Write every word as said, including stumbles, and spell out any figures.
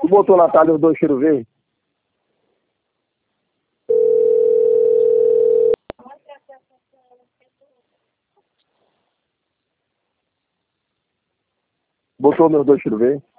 Tu botou na talha os dois cheiro verde? Botou meus dois cheiro verde?